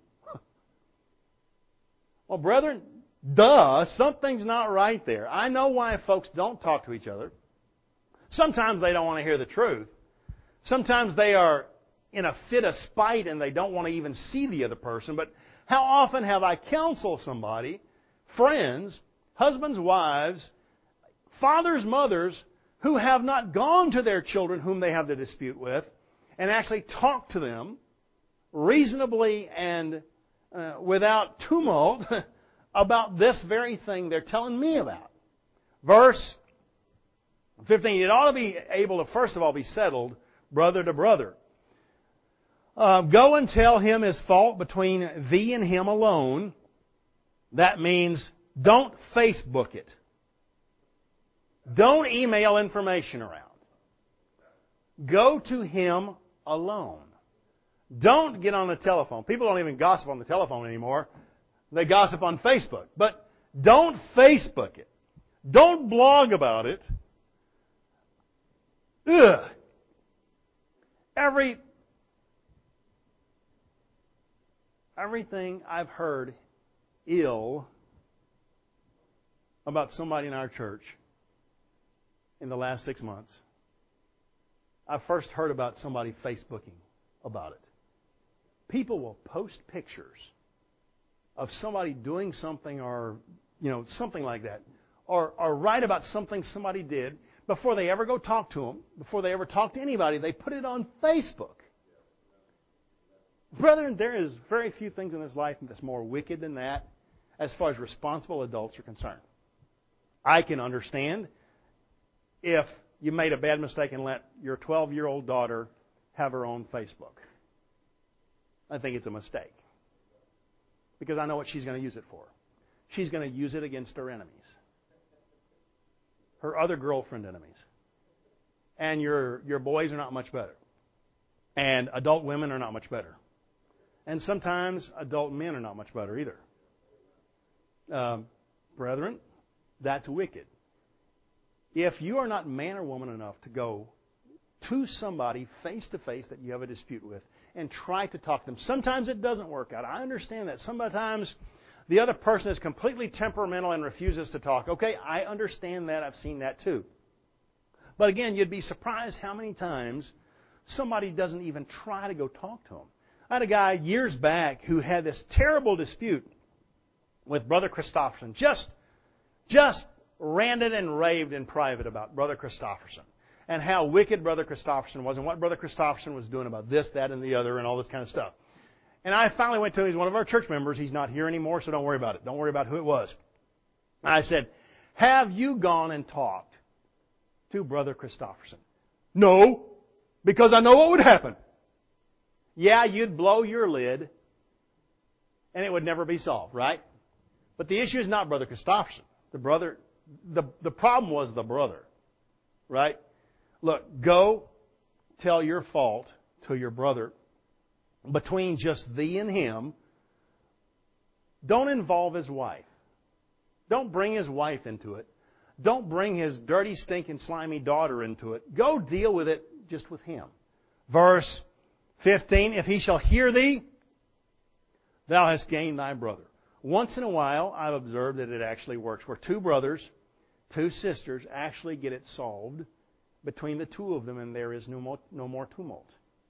Well, brethren, duh, something's not right there. I know why folks don't talk to each other. Sometimes they don't want to hear the truth. Sometimes they are in a fit of spite and they don't want to even see the other person. But how often have I counseled somebody, friends, husbands, wives, fathers, mothers, who have not gone to their children whom they have the dispute with and actually talked to them reasonably and uh, without tumult about this very thing they're telling me about. Verse fifteen, it ought to be able to, first of all, be settled brother to brother. Uh, go and tell him his fault between thee and him alone. That means don't Facebook it. Don't email information around. Go to him alone. Don't get on the telephone. People don't even gossip on the telephone anymore. They gossip on Facebook. But don't Facebook it. Don't blog about it. Ugh. Every, everything I've heard ill about somebody in our church in the last six months, I first heard about somebody Facebooking about it. People will post pictures of somebody doing something or, you know, something like that, or, or write about something somebody did before they ever go talk to them, before they ever talk to anybody. They put it on Facebook. Brethren, there is very few things in this life that's more wicked than that as far as responsible adults are concerned. I can understand if you made a bad mistake and let your twelve-year-old daughter have her own Facebook. I think it's a mistake. Because I know what she's going to use it for. She's going to use it against her enemies. her other girlfriend enemies. And your your boys are not much better. And adult women are not much better. And sometimes adult men are not much better either. Um, brethren, that's wicked. If you are not man or woman enough to go to somebody face to face that you have a dispute with and try to talk to them, sometimes it doesn't work out. I understand that. Sometimes the other person is completely temperamental and refuses to talk. Okay, I understand that. I've seen that too. But again, you'd be surprised how many times somebody doesn't even try to go talk to them. I had a guy years back who had this terrible dispute with Brother Christofferson. Just, just ranted and raved in private about Brother Christofferson and how wicked Brother Christofferson was and what Brother Christofferson was doing about this, that, and the other and all this kind of stuff. And I finally went to him. He's one of our church members. He's not here anymore, so don't worry about it. Don't worry about who it was. And I said, have you gone and talked to Brother Christofferson? No, because I know what would happen. Yeah, you'd blow your lid, and it would never be solved, right? But the issue is not Brother Christofferson. The brother, the, the problem was the brother, right? Look, go tell your fault to your brother between just thee and him. Don't involve his wife. Don't bring his wife into it. Don't bring his dirty, stinking, slimy daughter into it. Go deal with it just with him. Verse fifteen, if he shall hear thee, thou hast gained thy brother. Once in a while, I've observed that it actually works, where two brothers, two sisters actually get it solved between the two of them, and there is no more, no more tumult.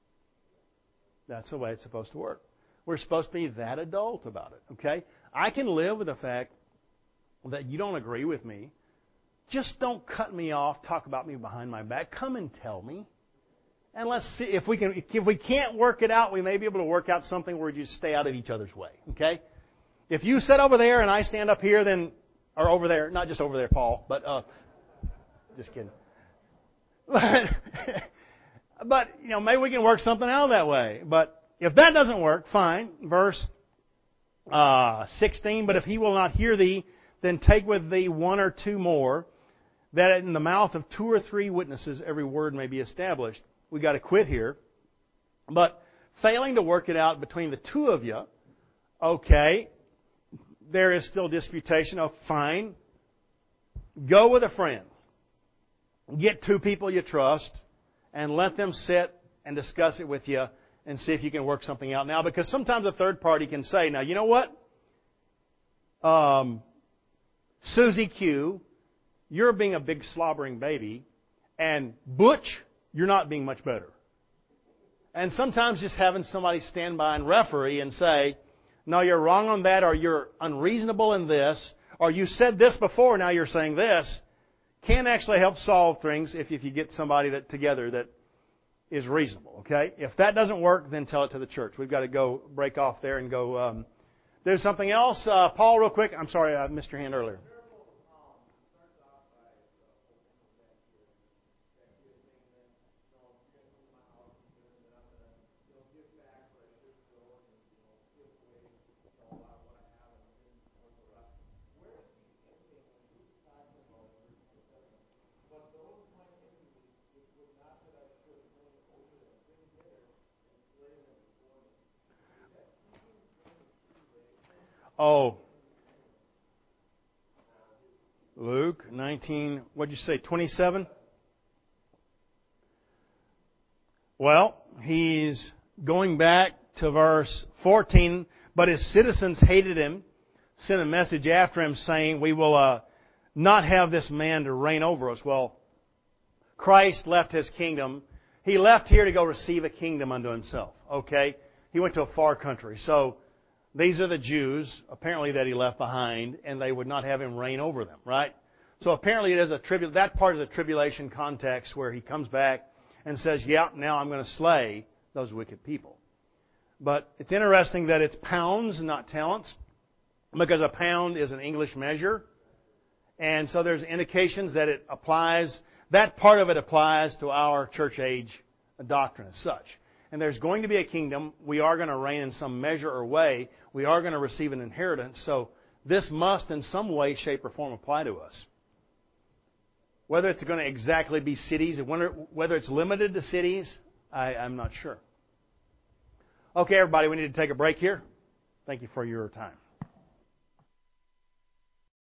That's the way it's supposed to work. We're supposed to be that adult about it, okay? I can live with the fact that you don't agree with me. Just don't cut me off, talk about me behind my back. Come and tell me. And let's see if we can. If we can't work it out, we may be able to work out something where you stay out of each other's way. Okay? If you sit over there and I stand up here, then or over there, not just over there, Paul, but uh, just kidding. But, but you know, maybe we can work something out that way. But if that doesn't work, fine. Verse uh, sixteen. But if he will not hear thee, then take with thee one or two more, that in the mouth of two or three witnesses every word may be established. We got to quit here. But failing to work it out between the two of you, okay, there is still disputation. Oh, fine. Go with a friend. Get two people you trust and let them sit and discuss it with you and see if you can work something out. Now, because sometimes a third party can say, now, you know what? Um, Susie Q, you're being a big slobbering baby, and Butch, you're not being much better. And sometimes just having somebody stand by and referee and say, no, you're wrong on that, or you're unreasonable in this, or you said this before, now you're saying this, can actually help solve things if, if you get somebody that together that is reasonable, okay? If that doesn't work, then tell it to the church. We've got to go break off there and go um, do something else. Uh, Paul, real quick. I'm sorry, I missed your hand earlier. Oh, Luke nineteen, what'd you say, twenty-seven? Well, he's going back to verse fourteen, but his citizens hated him, sent a message after him saying, we will uh, not have this man to reign over us. Well, Christ left His kingdom. He left here to go receive a kingdom unto Himself, okay? He went to a far country. So, these are the Jews, apparently, that He left behind, and they would not have Him reign over them, right? So apparently it is a tribu- that part is a tribulation context where He comes back and says, yeah, now I'm going to slay those wicked people. But it's interesting that it's pounds, not talents, because a pound is an English measure. And so there's indications that it applies, that part of it applies to our church age doctrine as such. And there's going to be a kingdom. We are going to reign in some measure or way. We are going to receive an inheritance. So this must in some way, shape, or form apply to us. Whether it's going to exactly be cities, whether it's limited to cities, I, I'm not sure. Okay, everybody, we need to take a break here. Thank you for your time.